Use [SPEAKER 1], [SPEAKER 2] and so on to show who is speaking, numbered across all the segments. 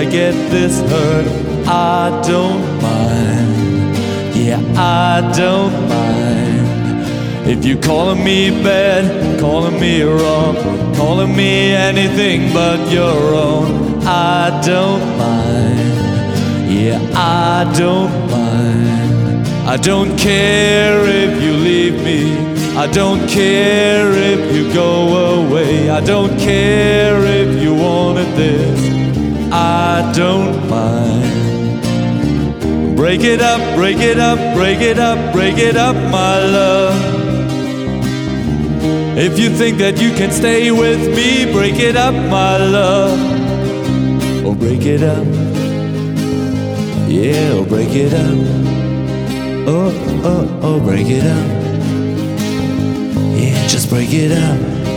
[SPEAKER 1] I get this hurt, I don't mind. Yeah, I don't mind. If you're calling me bad, calling me wrong, calling me anything but your own, I don't mind. Yeah, I don't mind. I don't care if you leave me, I don't care if you go away, I don't care if you wanted this, I don't mind. Break it up, break it up, break it up, break it up, my love. If you think that you can stay with me, break it up, my love. Oh, break it up. Yeah, oh, break it up. Oh, oh, oh, break it up. Yeah, just break it up.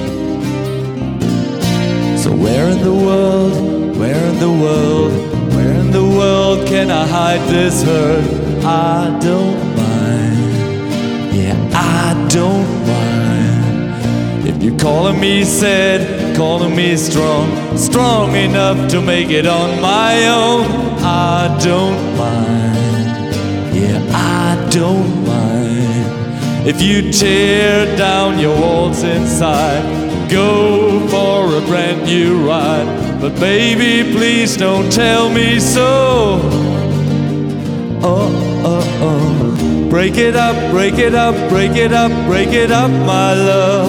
[SPEAKER 1] So where in the world, where in the world, where in the world can I hide this hurt? I don't mind. Yeah, I don't mind. If you're calling me sad, calling me strong, strong enough to make it on my own, I don't mind. Yeah, I don't mind. If you tear down your walls inside, go for a brand new ride. But baby, please don't tell me so. Oh, oh, oh. Break it up, break it up, break it up, break it up, my love.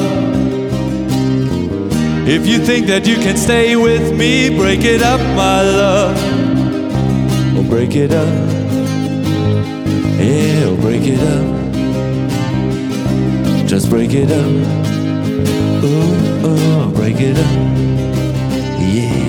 [SPEAKER 1] If you think that you can stay with me, break it up, my love. Oh, break it up. Yeah, oh, break it up. Just break it up. Oh, oh, break it up. Yeah.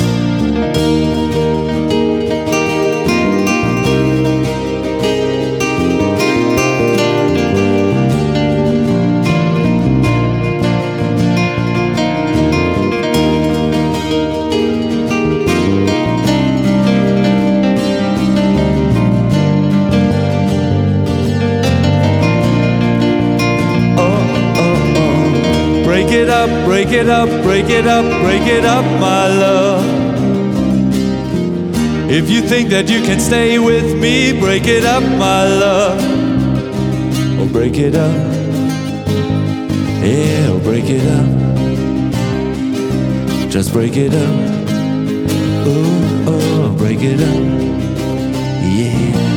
[SPEAKER 1] Break it up, break it up, break it up, break it up, my love. If you think that you can stay with me, break it up, my love. Oh, break it up. Yeah, oh, break it up. Just break it up. Oh, oh, break it up. Yeah.